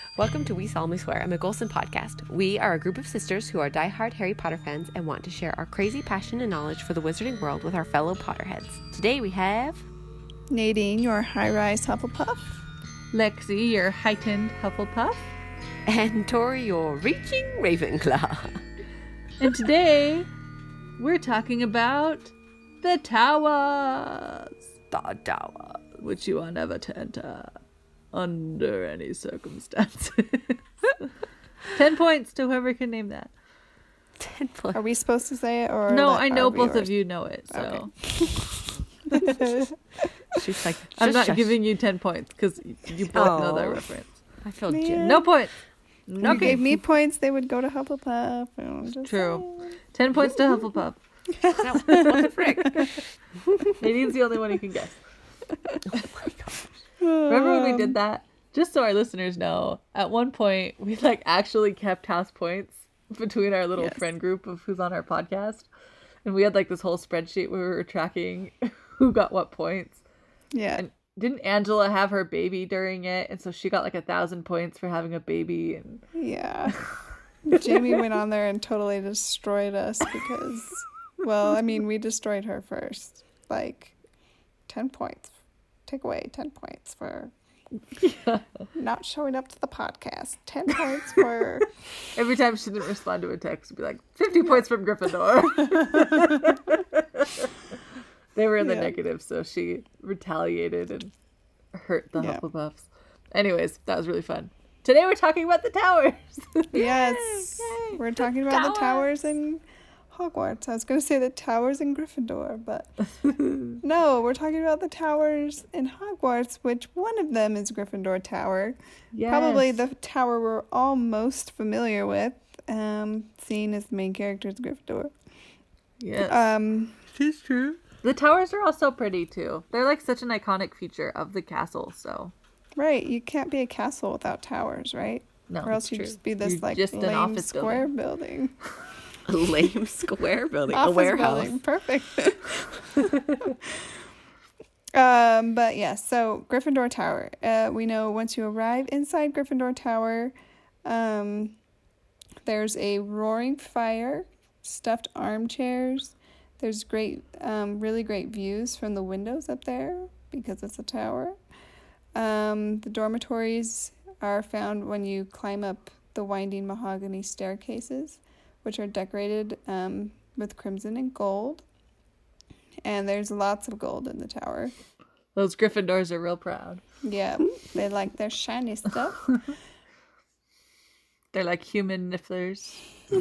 Welcome to We Solemnly Swear, a McGolson podcast. We are a group of sisters who are diehard Harry Potter fans and want to share our crazy passion and knowledge for the wizarding world with our fellow Potterheads. Today we have... Nadine, your high-rise Hufflepuff. Lexi, your heightened Hufflepuff. And Tori, your reaching Ravenclaw. And today, we're talking about the towers. The tower. Which you are never to enter under any circumstances. 10 points to whoever can name that. 10 points. Are we supposed to say it? Or No, I know both of you know it, so. Okay. She's like, I'm not giving you 10 points because you both know that reference. I feel Man. No points. You gave me points, they would go to Hufflepuff. True. 10 points to Hufflepuff. No, what the frick? Nadine's the only one who can guess. Oh my gosh. Remember when we did that? Just so our listeners know, at one point we actually kept house points between our little friend group of who's on our podcast, and we had this whole spreadsheet where we were tracking who got what points. Yeah. And didn't Angela have her baby during it, and so she got 1,000 points for having a baby? And Yeah. Jamie went on there and totally destroyed us because, well, I mean, we destroyed her first. 10 points. Take away 10 points for not showing up to the podcast. 10 points for... Every time she didn't respond to a text, it'd be 50 points from Gryffindor. They were in the negative, so she retaliated and hurt the Hufflepuffs. Anyways, that was really fun. Today we're talking about the towers. Yes. Yay. We're talking about the towers in Hogwarts. I was going to say the towers in Gryffindor, but no, we're talking about the towers in Hogwarts, which one of them is Gryffindor Tower. Yes. Probably the tower we're all most familiar with, seeing as the main character is Gryffindor. Yes. It's true. The towers are also pretty, too. They're such an iconic feature of the castle, so... Right, you can't be a castle without towers, right? No, or else you'd just be this just an lame office square building. A lame square building. Office a warehouse. Building. Perfect. But yeah, so Gryffindor Tower. We know once you arrive inside Gryffindor Tower, there's a roaring fire, stuffed armchairs. There's really great views from the windows up there because it's a tower. The dormitories are found when you climb up the winding mahogany staircases, which are decorated with crimson and gold. And there's lots of gold in the tower. Those Gryffindors are real proud. Yeah, they like their shiny stuff. They're like human nifflers.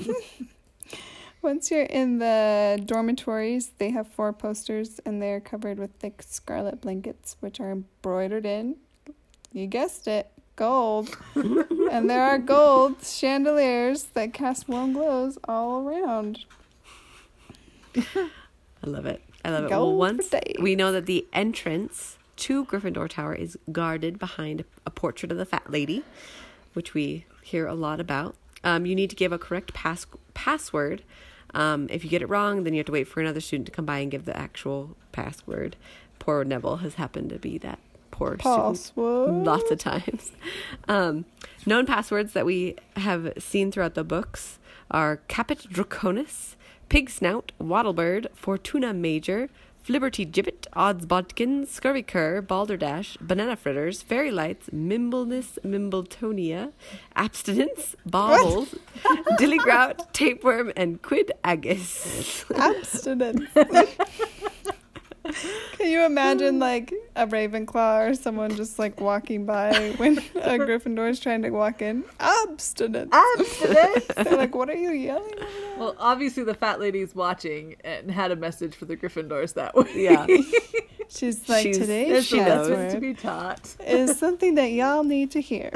Once you're in the dormitories, they have 4 posters, and they're covered with thick scarlet blankets, which are embroidered in, you guessed it, gold. And there are gold chandeliers that cast warm glows all around. I love it. Gold Well, once for days. we know that the entrance to Gryffindor Tower is guarded behind a portrait of the Fat Lady, which we hear a lot about. You need to give a correct password. If you get it wrong, then you have to wait for another student to come by and give the actual password. Poor Neville has happened to be that poor student lots of times. Known passwords that we have seen throughout the books are Caput Draconis, Pig Snout, Wattlebird, Fortuna Major, Flibberty Gibbet, Odds Bodkin, Scurvy Cur, Balderdash, Banana Fritters, Fairy Lights, Mimbleness, Mimbletonia, Abstinence, Baubles, Dillygrout, Tapeworm, and Quid Agus. Abstinence. Can you imagine a Ravenclaw or someone just walking by when a Gryffindor is trying to walk in? Abstinence. Abstinence. They're what are you yelling about? Well, obviously the Fat Lady's watching and had a message for the Gryffindors that way. Yeah. She's today's she knows. password to be taught is something that y'all need to hear.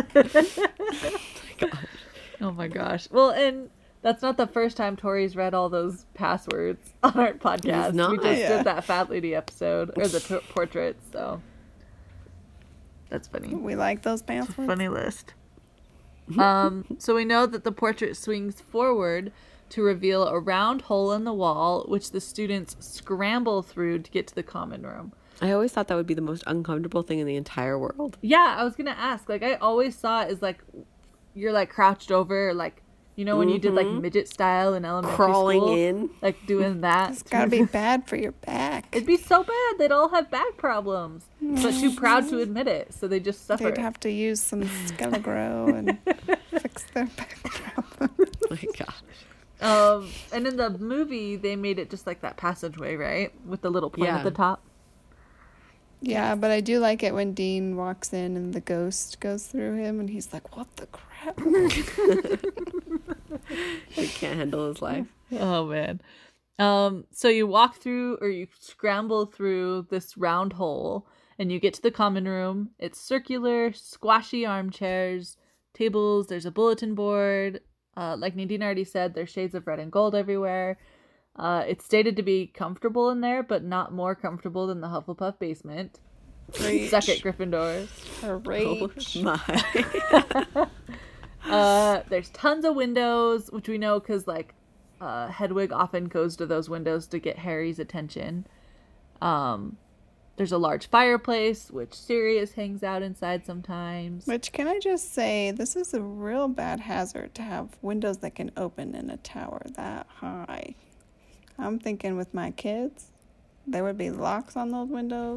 Oh my gosh. Well, and that's not the first time Tori's read all those passwords on our podcast. It's not. We just did that Fat Lady episode, or the portrait, so that's funny. We like those passwords. Funny list. So we know that the portrait swings forward to reveal a round hole in the wall, which the students scramble through to get to the common room. I always thought that would be the most uncomfortable thing in the entire world. Yeah, I was gonna ask. I always saw it as you're like crouched over, like, you know, when you did like midget style in elementary crawling school, in, like doing that. It's gotta be bad for your back. It'd be so bad. They'd all have back problems, but too proud to admit it, so they just suffer. They'd have to use some Skelegro and fix their back problems. Oh my gosh. And in the movie, they made it just like that passageway, right, with the little point at the top. Yeah, but I do like it when Dean walks in and the ghost goes through him, and he's like, "What the crap?" He can't handle his life. Oh man. So you walk through, or you scramble through this round hole, and you get to the common room. It's circular, squashy armchairs, tables. There's a bulletin board. Like Nadine already said, there's shades of red and gold everywhere. It's stated to be comfortable in there, but not more comfortable than the Hufflepuff basement. Suck it, Gryffindor. There's tons of windows, which we know because like Hedwig often goes to those windows to get Harry's attention. There's a large fireplace, which Sirius hangs out inside sometimes. Which, can I just say, this is a real bad hazard to have windows that can open in a tower that high. I'm thinking with my kids, there would be locks on those windows.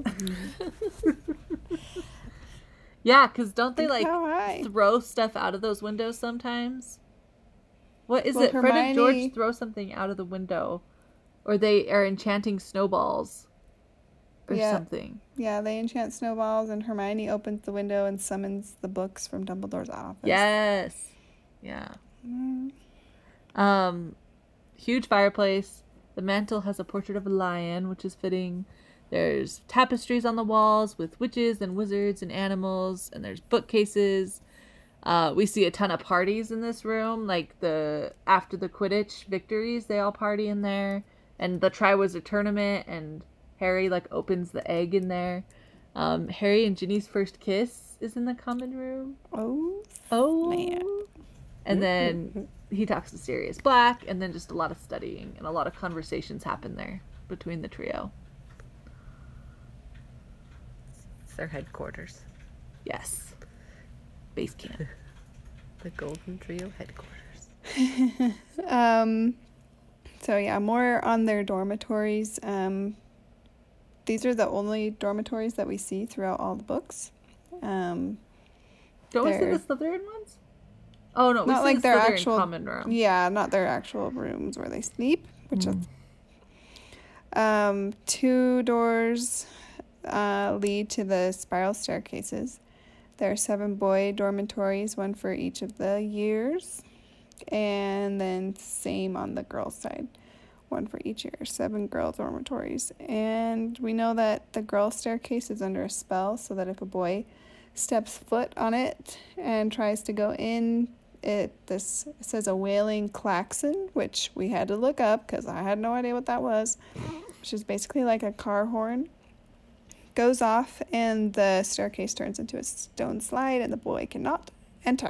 Yeah, because don't they like throw stuff out of those windows sometimes? What is it? Hermione... Fred and George throw something out of the window, or they are enchanting snowballs, or something. Yeah, they enchant snowballs, and Hermione opens the window and summons the books from Dumbledore's office. Yes. Yeah. Huge fireplace. The mantle has a portrait of a lion, which is fitting. There's tapestries on the walls with witches and wizards and animals, and there's bookcases. We see a ton of parties in this room, like after the Quidditch victories, they all party in there, and the Triwizard Tournament, and Harry like opens the egg in there. Harry and Ginny's first kiss is in the common room. Oh man. And then he talks to Sirius Black, and then just a lot of studying and a lot of conversations happen there between the trio. It's their headquarters. Yes. Base camp. The Golden Trio headquarters. So yeah, more on their dormitories. These are the only dormitories that we see throughout all the books. Don't we see the Slytherin ones? Oh no, we not see like the their Slytherin actual common room. Yeah, not their actual rooms where they sleep, which is 2 doors lead to the spiral staircases. There are 7 boy dormitories, 1 for each of the years, and then same on the girls' side, 1 for each year. 7 girl dormitories, and we know that the girls' staircase is under a spell, so that if a boy steps foot on it and tries to go in, it says a wailing klaxon, which we had to look up because I had no idea what that was, which is basically like a car horn, goes off, and the staircase turns into a stone slide, and the boy cannot enter.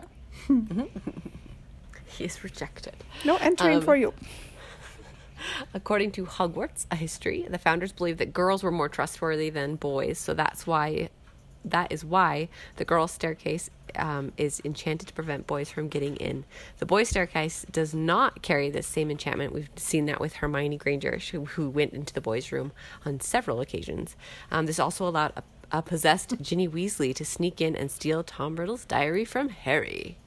He is rejected. No entering for you. According to Hogwarts, a history, the founders believed that girls were more trustworthy than boys, so that is why the girls' staircase is enchanted to prevent boys from getting in. The boys' staircase does not carry this same enchantment. We've seen that with Hermione Granger, who went into the boys' room on several occasions. This also allowed a possessed Ginny Weasley to sneak in and steal Tom Riddle's diary from Harry.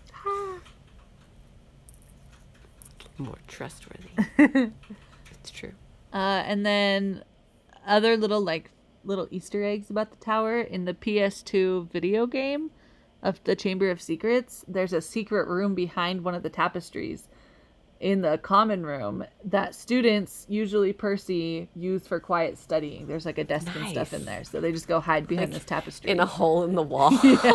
More trustworthy. It's true. And then other little Easter eggs about the tower. In the PS2 video game of the Chamber of Secrets, there's a secret room behind one of the tapestries in the common room that students, usually Percy, use for quiet studying. There's like a desk and stuff in there, so they just go hide behind this tapestry in a hole in the wall.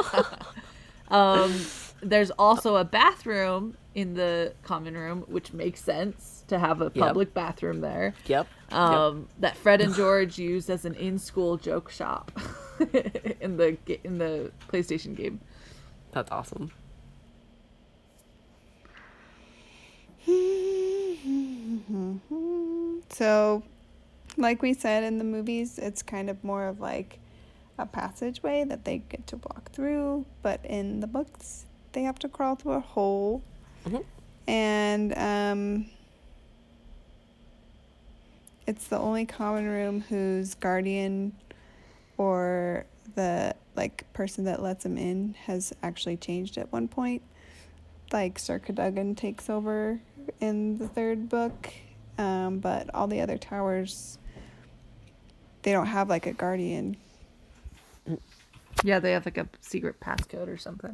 There's also a bathroom in the common room, which makes sense to have a public bathroom there. That Fred and George use as an in-school joke shop in the PlayStation game. That's awesome. So, like we said in the movies, it's kind of more of like a passageway that they get to walk through, but in the books, they have to crawl through a hole. Mhm. And it's the only common room whose guardian or the person that lets them in has actually changed at one point. Like Sir Cadogan takes over in the third book, but all the other towers, they don't have like a guardian. Yeah, they have like a secret passcode or something.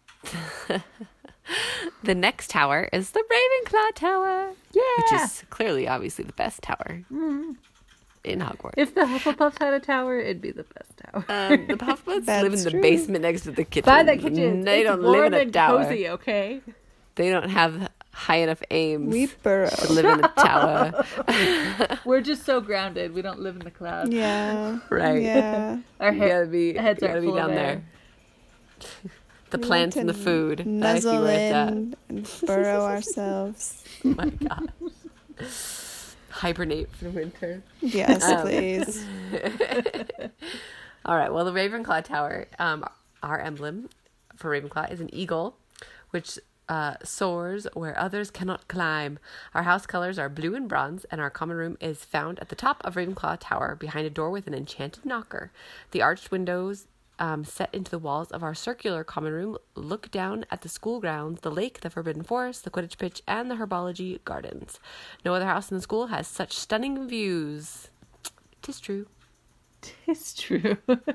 The next tower is the Ravenclaw Tower. Yeah. Which is clearly, obviously, the best tower in Hogwarts. If the Hufflepuffs had a tower, it'd be the best tower. The Puffbutts That's live in the true. basement next to the kitchen. By the kitchen. They It's don't live in warm a and tower. cozy, okay? They don't have high enough aims We burrow. to live in a tower. We're just so grounded. We don't live in the clouds. Yeah. Right. Yeah. Our You gotta be, heads you are gotta be full down of there. air. The We plants like and the to food. That I see Nuzzle where it's at. in and burrow ourselves. Oh my god. Hibernate for winter. Yes, please. All right. Well, the Ravenclaw Tower, our emblem for Ravenclaw is an eagle, which soars where others cannot climb. Our house colors are blue and bronze, and our common room is found at the top of Ravenclaw Tower behind a door with an enchanted knocker. The arched windows set into the walls of our circular common room look down at the school grounds, the lake, the forbidden forest, the Quidditch pitch, and the herbology gardens. No other house in the school has such stunning views. 'Tis true. It's true.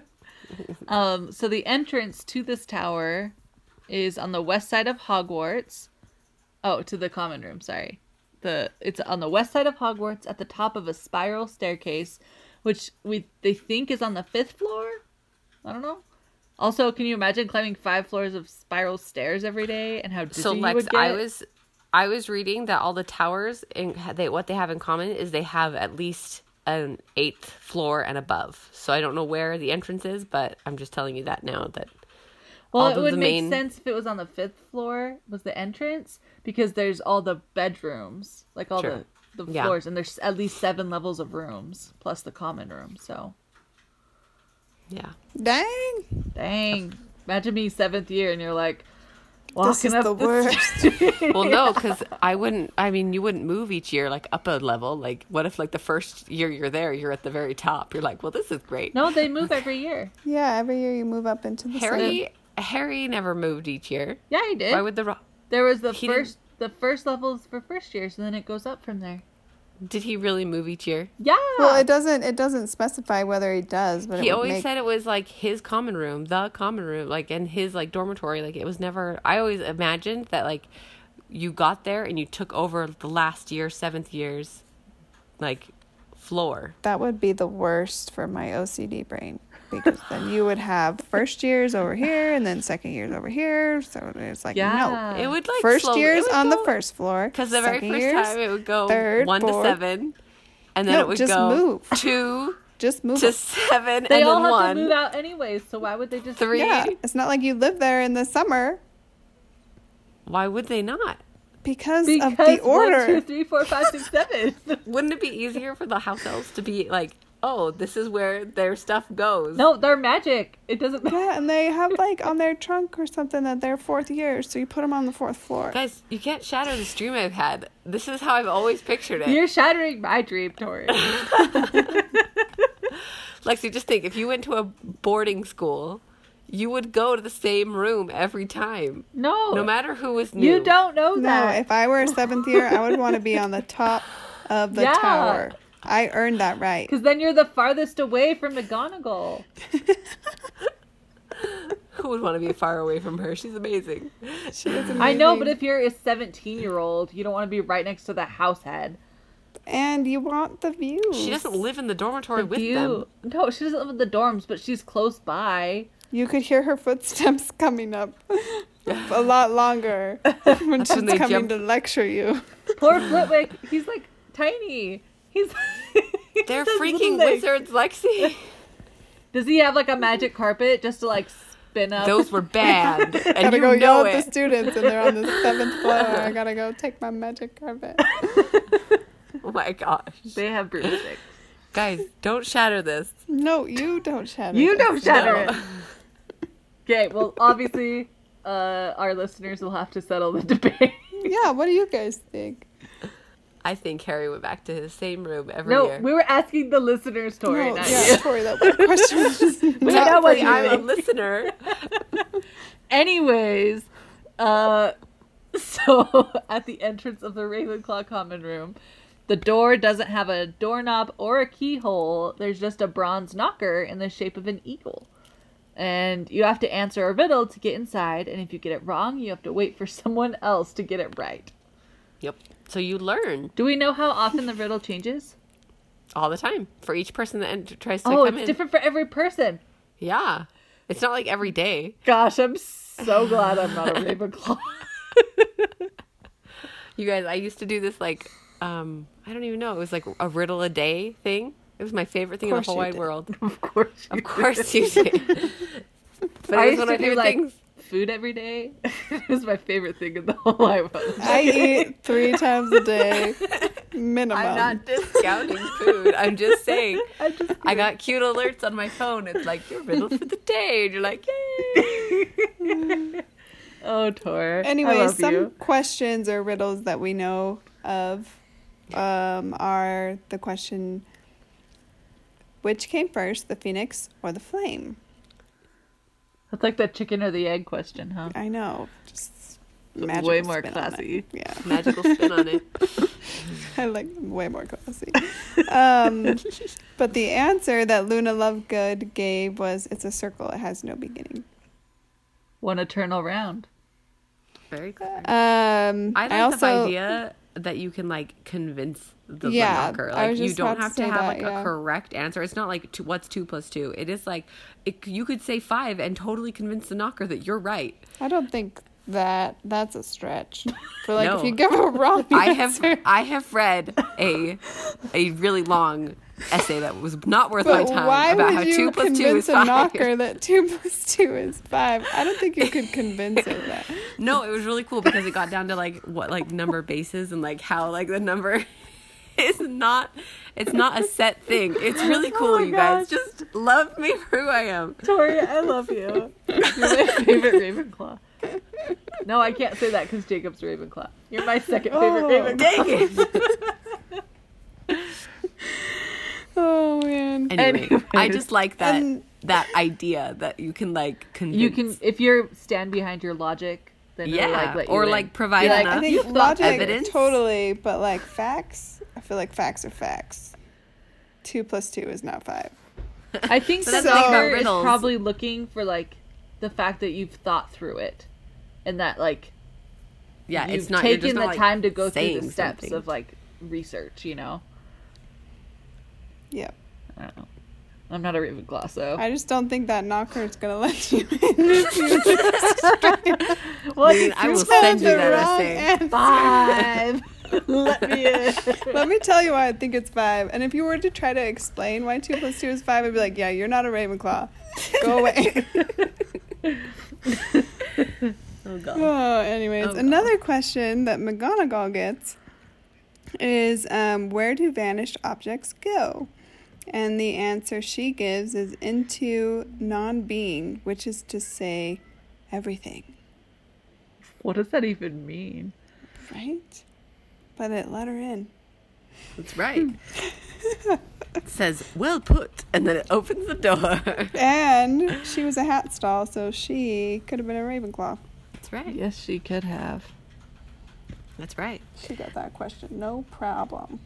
So the entrance to this tower is on the west side of Hogwarts. Oh, to the common room, sorry. It's on the west side of Hogwarts at the top of a spiral staircase, which they think is on the 5th floor. I don't know. Also, can you imagine climbing 5 floors of spiral stairs every day and how dizzy So you Lex, would get? I was reading that all the towers, what they have in common is they have at least an 8th floor and above. So I don't know where the entrance is, but I'm just telling you that now. That Well, all it of would the make main- sense if it was on the 5th floor was the entrance, because there's all the bedrooms, like all Sure. the Yeah. floors, and there's at least 7 levels of rooms plus the common room. So yeah. Dang. dang, imagine being 7th year and you're like This walking is up the the worst. stairs. Well, no, because you wouldn't move each year like up a level. Like, what if like the first year you're there, you're at the very top? You're like, well, this is great. No, they move every year. Yeah, every year you move up into the same. Harry never moved each year. Yeah, he did. Why would the There was He didn't- the first levels for first years, and then it goes up from there. did he really move each year? Yeah. Well, it doesn't specify whether he does, but He it would always make said it was like his common room, the common room, like, and his like dormitory. Like, it was never. I always imagined that like you got there and you took over the last year, 7th year's like floor. that would be the worst for my OCD brain, because then you would have first years over here and then second years over here. So it's like Yeah. It would like first slowly, years it would on the go- first floor, Because the very second first years, time it would go third, 1 to fourth. 7, and then No, it would just go move. 2 just move. to it. 7, They and all then have 1, to move out anyways, so why would they just 3. Yeah, it's not like you live there in the summer Why would they not? because Because of the order. 1, 2, 3, 4, 5, 6, 7. Wouldn't it be easier for the house elves to be like, oh, this is where their stuff goes? No, they're magic. It doesn't matter. Yeah, and they have like on their trunk or something that they're 4th year, so you put them on the 4th floor. Guys, you can't shatter this dream I've had. This is how I've always pictured it. You're shattering my dream, Tori. Lexi, just think, if you went to a boarding school, you would go to the same room every time. No. No matter who was new. You don't know No, that. if I were a 7th year, I would want to be on the top of the Yeah. tower. I earned that right. Because then you're the farthest away from McGonagall. Who would want to be far away from her? She's amazing. She is I know, amazing. but if you're a 17-year-old, you don't want to be right next to the house head. And you want the view. She doesn't live in the dormitory The with view. them. No, she doesn't live in the dorms, but she's close by. You could hear her footsteps coming up a lot longer when she's when they coming jump. to lecture you. Poor Flitwick, he's like tiny. He's They're just freaking little legs. wizards, Lexi. Does he have like a magic carpet just to like spin up? Those were bad. And Gotta you go know yell at it. the students, and they're on the 7th floor. I gotta go take my magic carpet. Oh my gosh. They have broomsticks. Guys, don't shatter this. No, you don't shatter. You this. don't shatter No. it. Okay, well, obviously, our listeners will have to settle the debate. Yeah, what do you guys think? I think Harry went back to his same room every year. No, we were asking the listeners, Tori, not yeah, you. Tori, that question was Not what I'm a listener. Anyways, so at the entrance of the Ravenclaw common room, the door doesn't have a doorknob or a keyhole. There's just a bronze knocker in the shape of an eagle. And you have to answer a riddle to get inside, and if you get it wrong, you have to wait for someone else to get it right. Yep. So you learn. Do we know how often the riddle changes? All the time. For each person that tries to come in. Oh, it's different for every person. Yeah. It's not like every day. Gosh, I'm so glad I'm not a Ravenclaw. You guys, I used to do this like, I don't even know. It was like a riddle a day thing. It was my favorite thing in the whole wide world. Of course you did. But I it was used one to of do my like things. food every day. It was my favorite thing in the whole wide world. I eat 3 times a day, minimum. I'm not discounting food. I'm just saying. I got cute alerts on my phone. It's like, your riddle for the day. And you're like, yay. Oh, Tor. Anyway, some questions or riddles that we know of are the question, which came first, the phoenix or the flame? That's like the chicken or the egg question, huh? I know. Just magical way more classy. Yeah. Magical spin on it. I like way more classy. But the answer that Luna Lovegood gave was, it's a circle. It has no beginning. One eternal round. Very clever. I like the idea that you can like convince the knocker. Like you don't have to have a correct answer. It's not like what's 2 + 2. It is like you could say 5 and totally convince the knocker that you're right. I don't think that's a stretch. For like, if you give a wrong answer. I have read a really long essay that was not worth my time about how 2 + 2 is 5. Why would you convince a knocker that 2 + 2 is 5? I don't think you could convince it that. No, it was really cool because it got down to like what like number bases and like how like the number is not a set thing. It's really cool, you guys. Just love me for who I am. Tori, I love you. You're my favorite Ravenclaw. No, I can't say that because Jacob's Ravenclaw. You're my second favorite Ravenclaw. Dang it. Oh man. Anyway, I just like that idea that you can like convince. You can, if you stand behind your logic, then it'll, like, let you or in. like provide I enough think logic, evidence. Totally, but like facts, I feel like facts are facts. 2 + 2 is not 5. I think that's the the thing about knocker is riddles. probably looking for like the fact that you've thought through it, and that like Yeah, you've it's not you're just taken not, the like, time to go through saying the steps something. of like research. You know, Yeah. I don't know. I'm not a Ravenclaw, so I just don't think that knocker is gonna let you in if you well, I will send you that essay. 5. Let me in. Let me tell you why I think it's 5. And if you were to try to explain why 2 + 2 is 5, I'd be like, yeah, you're not a Ravenclaw. Go away. Oh god. Oh, anyways, another question that McGonagall gets is, where do vanished objects go? And the answer she gives is into non-being, which is to say everything. What does that even mean? Right? But it let her in. That's right. It says, well put, and then it opens the door. And she was a hat stall, so she could have been a Ravenclaw. That's right. Yes, she could have. That's right. She got that question, no problem.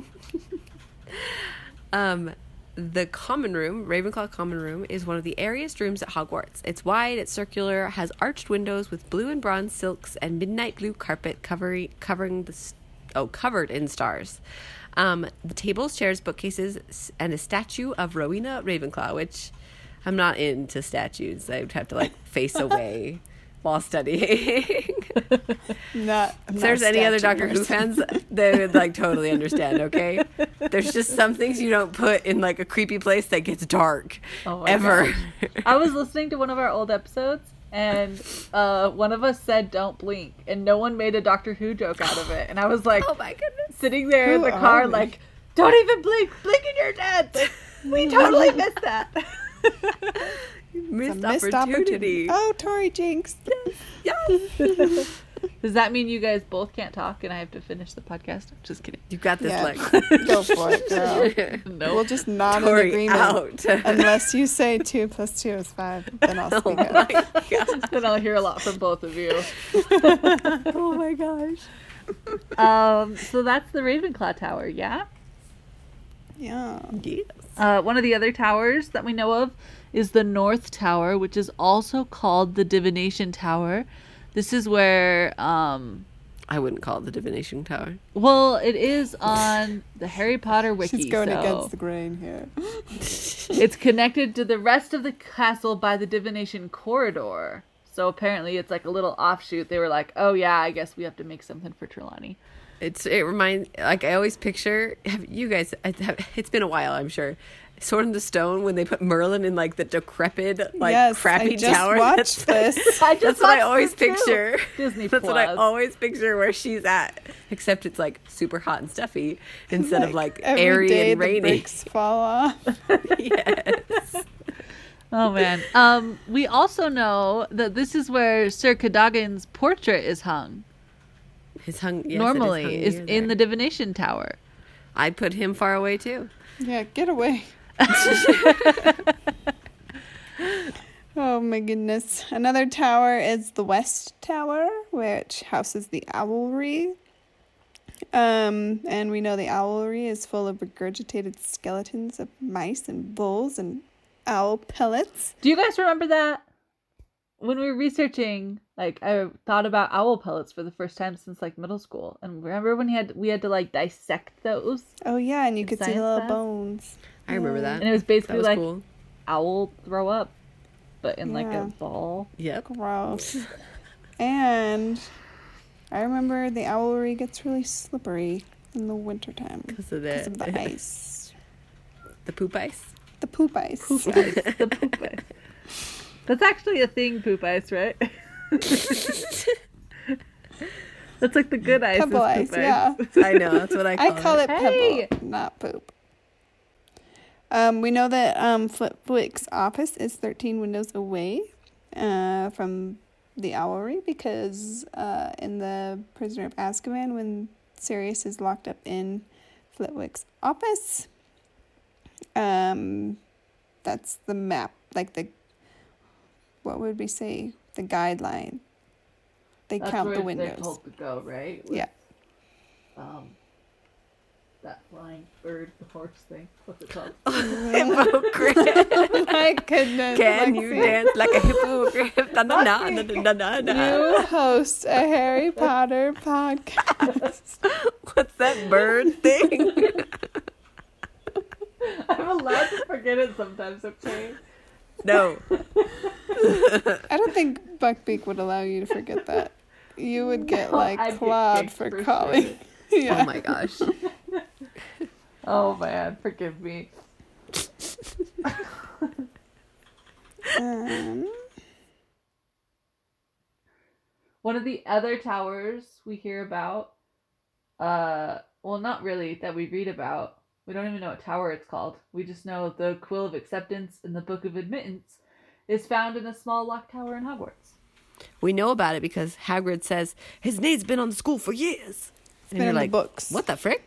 The common room, Ravenclaw common room, is one of the airiest rooms at Hogwarts. It's wide, it's circular, has arched windows with blue and bronze silks and midnight blue carpet covered in stars. The tables, chairs, bookcases, and a statue of Rowena Ravenclaw, which I'm not into statues. I would have to like face away while studying. Not If there's any other Doctor Who fans, they would like totally understand, okay? There's just some things you don't put in like a creepy place that gets dark ever. I was listening to one of our old episodes, and one of us said don't blink, and no one made a Doctor Who joke out of it. And I was like, Oh my goodness. sitting there in Who the car are we? like, don't even blink and you're dead. We totally missed that. Missed It's a missed opportunity. Oh, Tori Jinx. Yes. Does that mean you guys both can't talk and I have to finish the podcast? Just kidding. You got this, Yeah. Lex. Go for it, girl. No. We'll just nod in Tori agreement. out. Unless you say 2 + 2 is 5. Then I'll Oh speak my up. gosh. Then I'll hear a lot from both of you. Oh my gosh. So that's the Ravenclaw Tower, yeah? Yeah. Yes. One of the other towers that we know of is the North Tower, which is also called the Divination Tower. This is where, I wouldn't call it the Divination Tower. well, it is on the Harry Potter wiki. She's going so against the grain here. it's connected to the rest of the castle by the Divination Corridor. So apparently it's like a little offshoot. They were like, oh yeah, I guess we have to make something for Trelawney. It reminds, like, I always picture, it's been a while, I'm sure. Sword in the Stone, when they put Merlin in like the decrepit, like Yes, crappy I just tower. watched this. That's what I always picture. Disney That's what I Plus. always picture where she's at. Except it's like super hot and stuffy instead of like every airy day and the rainy. bricks fall off. Yes. Oh man. We also know that this is where Sir Cadogan's portrait is hung. His hung yes, Normally it is hung in near the Divination Tower. I'd put him far away too. Yeah, get away. Oh my goodness. Another tower is the West Tower, which houses the Owlry. And we know the Owlry is full of regurgitated skeletons of mice and bulls and owl pellets. Do you guys remember that? When we were researching, like, I thought about owl pellets for the first time since like middle school. And remember when we had to like dissect those? Oh yeah, and you could see the science little class? bones. I remember that. And it was That basically was like cool. owl throw up, but in like Yeah. a ball. Yep. Gross. And I remember the Owlry gets really slippery in the wintertime Because of because of the the ice. the poop ice. The poop ice. The poop ice. That's actually a thing, poop ice, right? That's like the good ice. Pebble is ice, poop yeah. I know, that's what I call I call it Hey! pebble, not poop. We know that Flitwick's office is 13 windows away from the Owlry because in the Prisoner of Azkaban, when Sirius is locked up in Flitwick's office, that's the map, like what would we say? The guideline. They That's count where the they're windows. told to go, right? Yeah. That flying bird, the horse thing. What's it called? Hippogriff. My goodness. Can you Lexi. dance like a hippogriff? Na, na, na, na, na, na, na. You host a Harry Potter podcast. What's that bird thing? I'm allowed to forget it sometimes, okay? No. I don't think Buckbeak would allow you to forget that. You would get No, like I'd get clawed kicked for for calling. sure. Yeah. Oh my gosh. Oh man, forgive me. Um, One of the other towers we hear about, well, not really, that we read about. We don't even know what tower it's called. We just know the Quill of Acceptance in the Book of Admittance is found in a small locked tower in Hogwarts. We know about it because Hagrid says his name's been on the school for years. And been you're in like, the books. what the frick?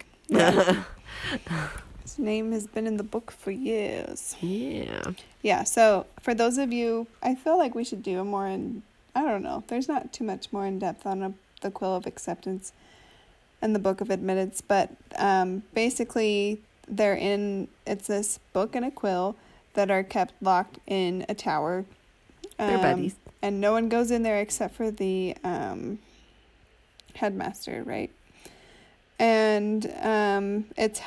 His name has been in the book for years. Yeah. Yeah, so for those of you, I feel like we should do a more I don't know, there's not too much more in depth on the Quill of Acceptance and the Book of Admittance, but basically it's this book and a quill that are kept locked in a tower. They're buddies. And no one goes in there except for the headmaster, right? And it's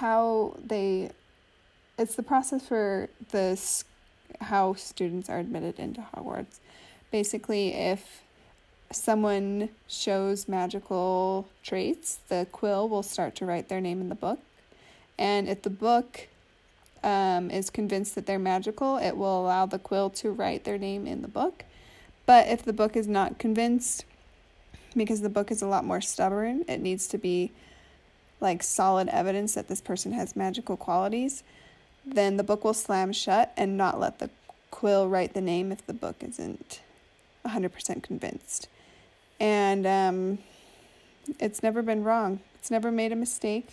the process for how students are admitted into Hogwarts. Basically, if someone shows magical traits, the quill will start to write their name in the book. And if the book is convinced that they're magical, it will allow the quill to write their name in the book. But if the book is not convinced, because the book is a lot more stubborn, it needs to be like solid evidence that this person has magical qualities, then the book will slam shut and not let the Quill write the name if the book isn't 100% convinced. And it's never been wrong. It's never made a mistake.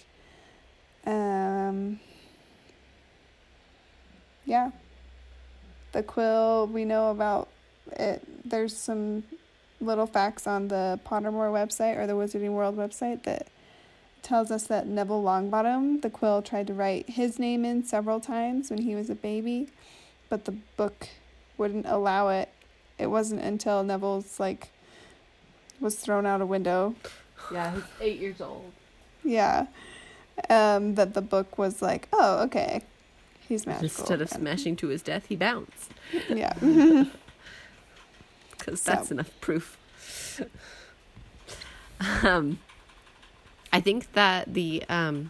Yeah. The quill, we know about it. There's some little facts on the Pottermore website or the Wizarding World website that tells us that Neville Longbottom, the quill, tried to write his name in several times when he was a baby, but the book wouldn't allow it. It wasn't until Neville's, was thrown out a window. Yeah, he's 8 years old. Yeah. That the book was like, oh, okay. He's magical. Instead of smashing to his death, he bounced. Yeah. Because that's enough proof. I think that the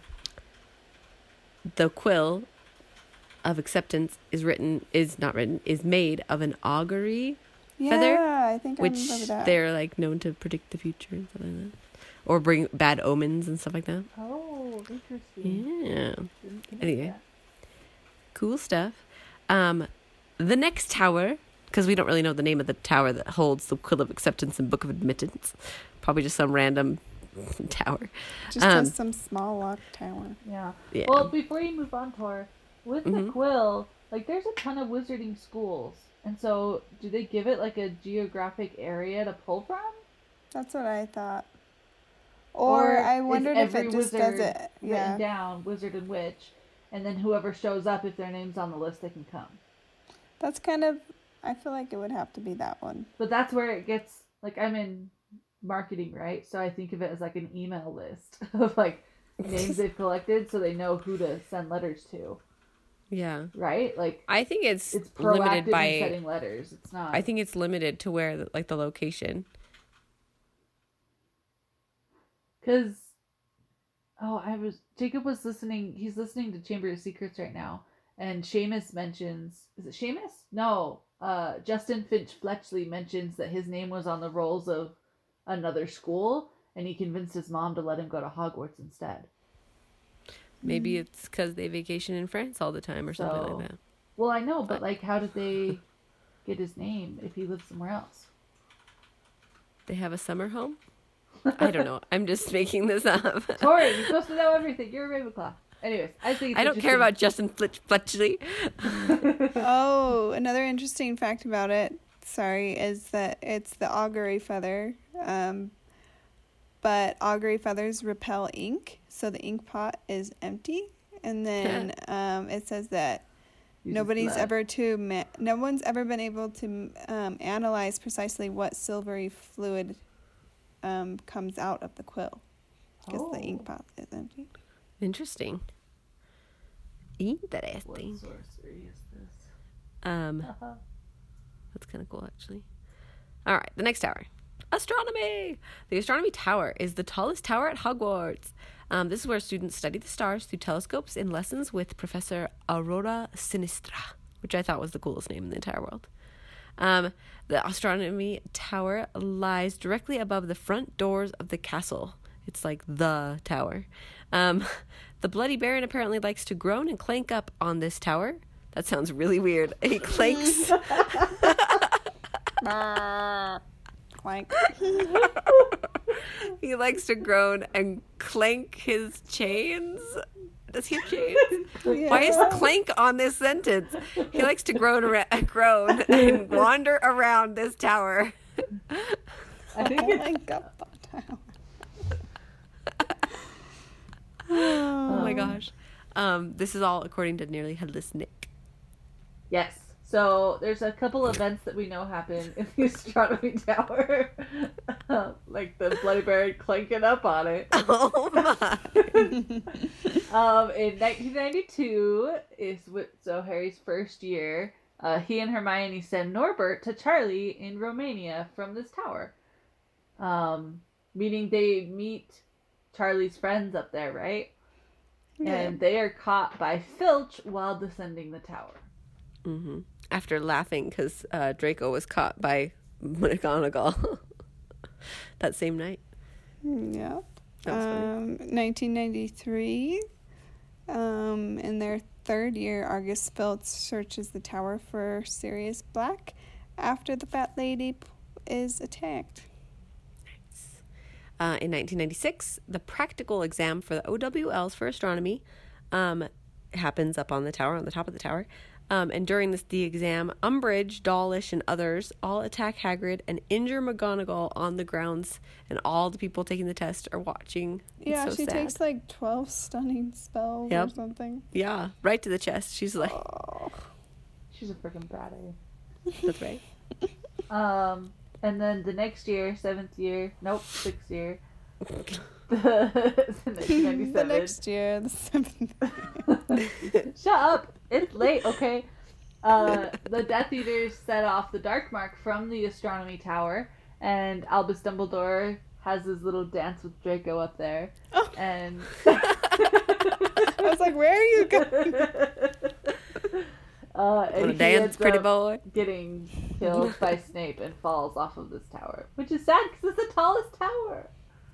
quill of acceptance is made of an augury feather. Yeah, I think I which remember that. they're known to predict the future and stuff like that, or bring bad omens and stuff like that. Oh, interesting. Yeah. Didn't know Anyway, that. cool stuff. The next tower, because we don't really know the name of the tower that holds the Quill of Acceptance and Book of Admittance. Probably just some random tower. Just some small lock tower. Yeah. Yeah. Well, before you move on, Tor, with the Mhm. quill, there's a ton of wizarding schools. And so, do they give it, a geographic area to pull from? That's what I thought. Or I wondered is if it every just does wizard it. written Yeah. down, wizard and witch, and then whoever shows up, if their name's on the list, they can come. That's kind of, I feel like it would have to be that one. But that's where it gets, I'm in marketing, right? So I think of it as an email list of names they've collected so they know who to send letters to, Yeah. right? I think it's It's limited proactive by. in setting letters. It's not. I think it's limited to where the location. Because, Jacob was listening, he's listening to Chamber of Secrets right now, and Seamus mentions, is it Seamus? No, Justin Finch Fletchley mentions that his name was on the rolls of another school, and he convinced his mom to let him go to Hogwarts instead. Maybe it's because they vacation in France all the time or something like that. Well, I know, but how did they get his name if he lives somewhere else? They have a summer home? I don't know. I'm just making this up. Tori, you're supposed to know everything. You're a Ravenclaw. Anyways, I think it's I don't care about Justin Fletchley. Oh, another interesting fact about it, is that it's the augury feather. But augury feathers repel ink, so the ink pot is empty. And then it says that no one's ever been able to analyze precisely what silvery fluid comes out of the quill, because the ink pot is empty. Interesting. What Interesting. sorcery is this? That's kind of cool, actually. All right, the next tower. Astronomy! The astronomy tower is the tallest tower at Hogwarts. This is where students study the stars through telescopes in lessons with Professor Aurora Sinistra, which I thought was the coolest name in the entire world. The astronomy tower lies directly above the front doors of the castle. It's like the tower. The Bloody Baron apparently likes to groan and clank up on this tower. That sounds really weird. He clanks. Clank. He likes to groan and clank his chains. Does he have chains? Yeah. Why is clank on this sentence? He likes to groan and wander around this tower. I think it's Clank up the tower. Oh my gosh. This is all according to Nearly Headless Nick. Yes. So there's a couple events that we know happen in the astronomy tower, like the Bloody Baron clanking up on it. Oh my. In 1992 so Harry's first year. He and Hermione send Norbert to Charlie in Romania from this tower. Meaning they meet Charlie's friends up there, right? Yeah. And they are caught by Filch while descending the tower. Mm-hmm. After laughing because Draco was caught by McGonagall that same night. Yeah. That was funny. 1993. In their 3rd year, Argus Filch searches the tower for Sirius Black after the fat lady is attacked. In 1996, the practical exam for the OWLs for astronomy happens up on the tower, on the top of the tower. And during the exam, Umbridge, Dawlish, and others all attack Hagrid and injure McGonagall on the grounds, and all the people taking the test are watching. Yeah, it's so she sad. takes like 12 stunning spells or something. Yeah, right to the chest. She's like... Oh. She's a freaking badass. That's right. And then the next year, 6th year, the 1997. The next year, the 7th. Shut up! It's late, okay? The Death Eaters set off the Dark Mark from the astronomy tower, and Albus Dumbledore has his little dance with Draco up there. Oh. And I was like, where are you going? Wanna dance, pretty boy? Getting killed by Snape and falls off of this tower, which is sad because it's the tallest tower.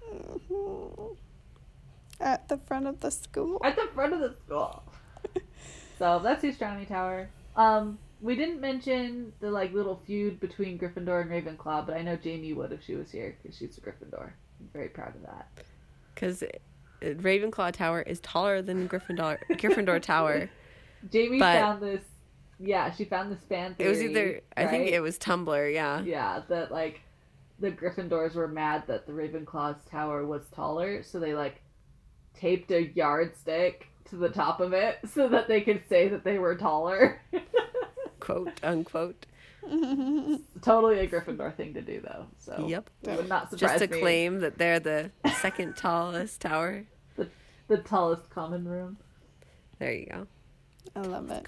At the front of the school. At the front of the school. So that's the astronomy tower. We didn't mention the little feud between Gryffindor and Ravenclaw, but I know Jamie would if she was here because she's a Gryffindor. I'm very proud of that. Because Ravenclaw Tower is taller than Gryffindor Tower. Jamie found this. Yeah, she found this fan theory. It was either, I think right? it was Tumblr, yeah. Yeah, that the Gryffindors were mad that the Ravenclaw's tower was taller, so they taped a yardstick to the top of it so that they could say that they were taller. Quote, unquote. Totally a Gryffindor thing to do, though. So yep. It would not surprise Just to me. claim that they're the second tallest tower. The tallest common room. There you go. I love it.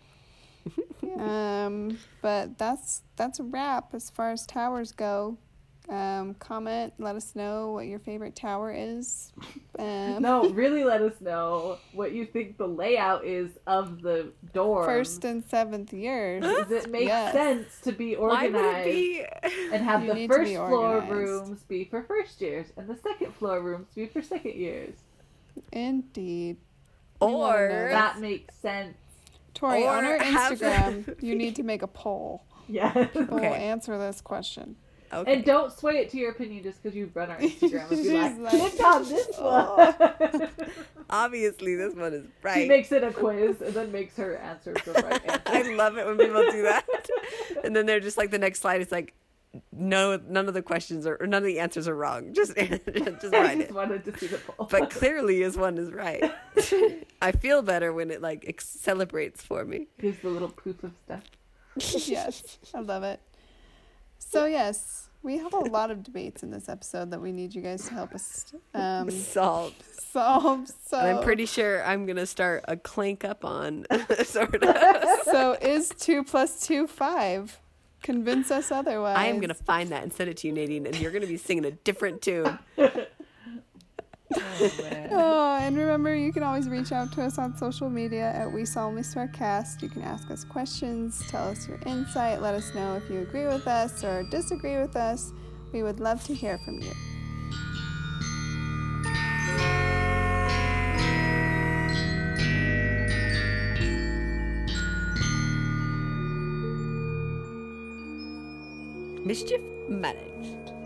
But that's a wrap as far as towers go. Comment, let us know what your favorite tower is. No, really let us know what you think the layout is of the dorm. 1st and 7th years. Does it make Yes. sense to be organized? Why would it be? And have You the need to first be floor organized. rooms be for first years and the second floor rooms be for second years? Indeed. We wanna Or know That makes sense. Tori, on or our have- Instagram, you need to make a poll. Yes. People will Okay. answer this question. okay. And don't sway it to your opinion just because you've run our Instagram and be She's like, like, click on this "Oh." one. Obviously, this one is She right. makes it a quiz and then makes her answer the right answer. I love it when people do that. And then they're just like, the next slide is like, no, none of the questions or none of the answers are wrong. Just I write just it. wanted to see the poll. But clearly, his one is right. I feel better when it celebrates for me. Here's the little proof of stuff. Yes, I love it. So yes, we have a lot of debates in this episode that we need you guys to help us Solved. solve. So And I'm pretty sure I'm gonna start a clank up on sort of. So is 2 + 2 5? Convince us otherwise. I am gonna find that and send it to you, Nadine, and you're gonna be singing a different tune. Oh, man. Oh, and remember, you can always reach out to us on social media at We Solemnly Swearcast. You can ask us questions, tell us your insight, let us know if you agree with us or disagree with us. We would love to hear from you. Mischief managed.